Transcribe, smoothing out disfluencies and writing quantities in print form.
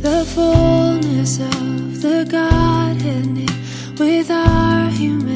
The fullness of the Godhead knit with our humanity.